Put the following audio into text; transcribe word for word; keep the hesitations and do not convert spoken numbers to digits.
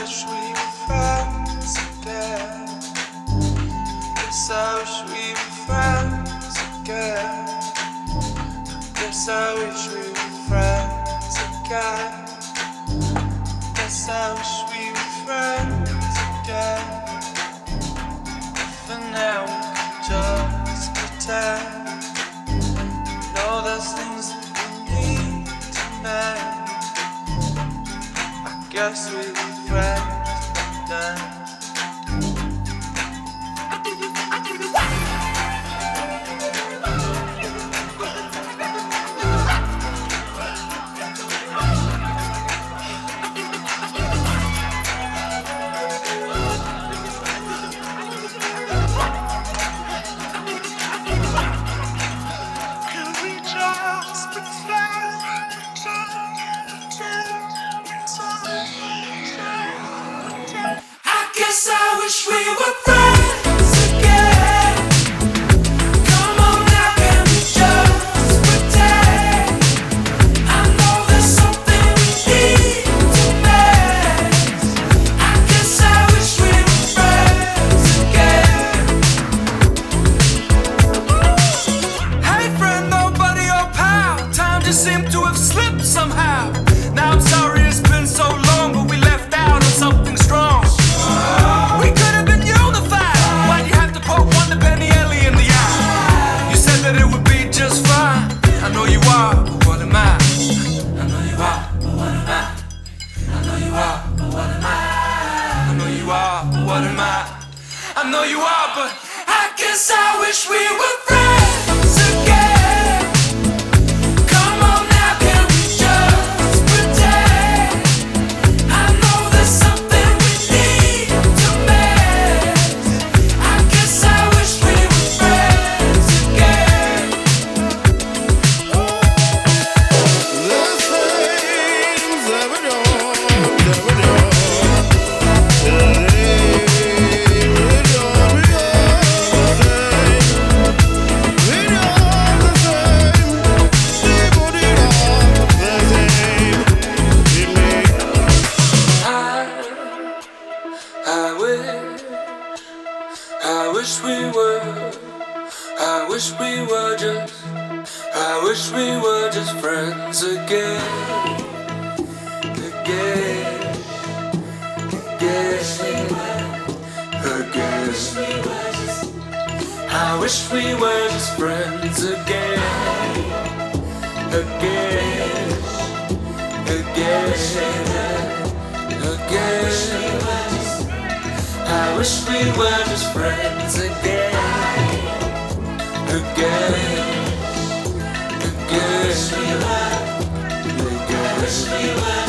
wish we were friends again. Guess I wish we were friends again. Guess I wish we were friends again. Guess I wish we were friends again. For now we can just pretend. Know there's things that we need to mend. I guess we were friends back then. Guess I wish we were friends again. Come on now, can we just pretend? I know there's something we need to mend. I guess I wish we were friends again. Hey friend, nobody or pal, time just seemed to have slipped somehow. Now I'm sorry it's been so long, but we left out on something strong. We could have been unified. Why'd you have to poke one to Penny Ellie in the eye? You said that it would be just fine. I know you are, but what am I? I know you are, but what am I? I know you are, but what am I? I know you are, but what am I? I know you are, but I guess I wish we were friends again. Come on now, can we just pretend? I know there's something we need to mend. I guess I wish we were friends again. The things that we do, that we do, that we do, we do the same. We do the same. People did all the same. In me. I, I wish, I wish we were, I wish we were just, I wish we were just friends again, again, again, again. I wish we were just friends again, again, again, again. I wish we were just friends again, again, again, again.